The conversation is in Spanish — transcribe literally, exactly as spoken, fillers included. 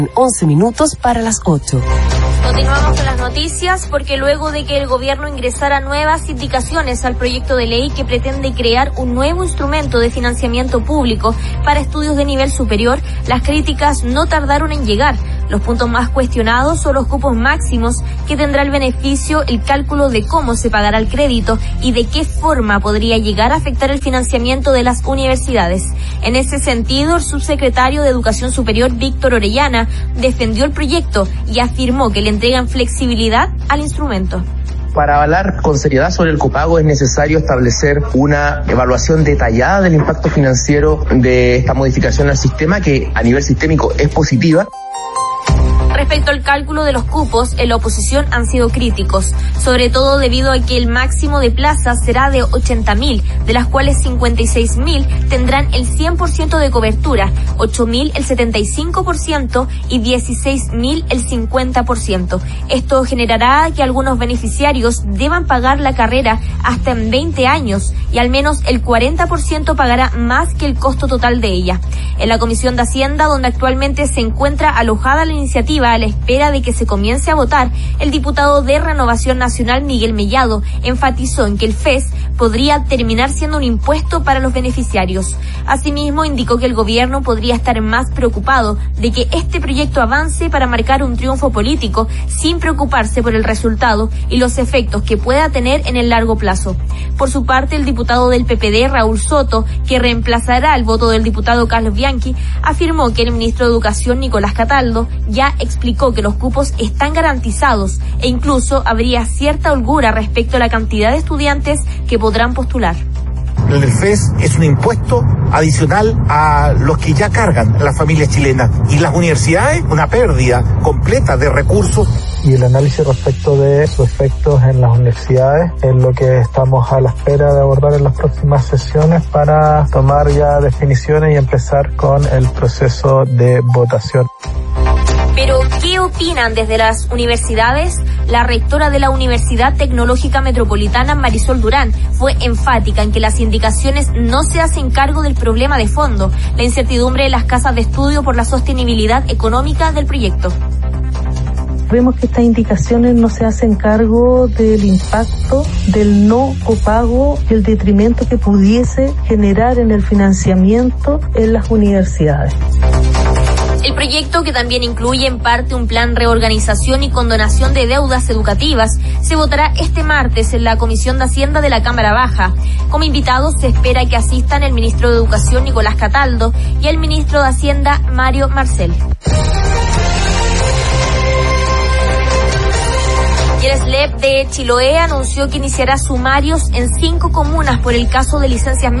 once minutos para las ocho. Continuamos con las noticias porque luego de que el gobierno ingresara nuevas indicaciones al proyecto de ley que pretende crear un nuevo instrumento de financiamiento público para estudios de nivel superior, las críticas no tardaron en llegar. Los puntos más cuestionados son los cupos máximos que tendrá el beneficio, el cálculo de cómo se pagará el crédito y de qué forma podría llegar a afectar el financiamiento de las universidades. En ese sentido, el subsecretario de Educación Superior, Víctor Orellana, defendió el proyecto y afirmó que le entregan flexibilidad al instrumento. Para avalar con seriedad sobre el copago es necesario establecer una evaluación detallada del impacto financiero de esta modificación al sistema, que a nivel sistémico es positiva. Respecto al cálculo de los cupos, en la oposición han sido críticos, sobre todo debido a que el máximo de plazas será de ochenta mil, de las cuales cincuenta y seis mil tendrán el cien por ciento de cobertura, ocho mil el setenta y cinco por ciento y dieciséis mil el cincuenta por ciento. Esto generará que algunos beneficiarios deban pagar la carrera hasta en veinte años y al menos el cuarenta por ciento pagará más que el costo total de ella. En la Comisión de Hacienda, donde actualmente se encuentra alojada la iniciativa a la espera de que se comience a votar, el diputado de Renovación Nacional, Miguel Mellado, enfatizó en que el F E S podría terminar siendo un impuesto para los beneficiarios. Asimismo, indicó que el gobierno podría estar más preocupado de que este proyecto avance para marcar un triunfo político sin preocuparse por el resultado y los efectos que pueda tener en el largo plazo. Por su parte, el diputado del P P D, Raúl Soto, que reemplazará el voto del diputado Carlos Bianchi, afirmó que el ministro de Educación, Nicolás Cataldo, ya explicó que los cupos están garantizados e incluso habría cierta holgura respecto a la cantidad de estudiantes que podrán postular. El F E S es un impuesto adicional a los que ya cargan las familias chilenas, y las universidades una pérdida completa de recursos. Y el análisis respecto de sus efectos en las universidades es lo que estamos a la espera de abordar en las próximas sesiones para tomar ya definiciones y empezar con el proceso de votación. Pero, ¿qué opinan desde las universidades? La rectora de la Universidad Tecnológica Metropolitana, Marisol Durán, fue enfática en que las indicaciones no se hacen cargo del problema de fondo, la incertidumbre de las casas de estudio por la sostenibilidad económica del proyecto. Vemos que estas indicaciones no se hacen cargo del impacto del no copago y el detrimento que pudiese generar en el financiamiento en las universidades. El proyecto, que también incluye en parte un plan reorganización y condonación de deudas educativas, se votará este martes en la Comisión de Hacienda de la Cámara Baja. Como invitados se espera que asistan el ministro de Educación, Nicolás Cataldo, y el ministro de Hacienda, Mario Marcel. Y el S L E P de Chiloé anunció que iniciará sumarios en cinco comunas por el caso de licencias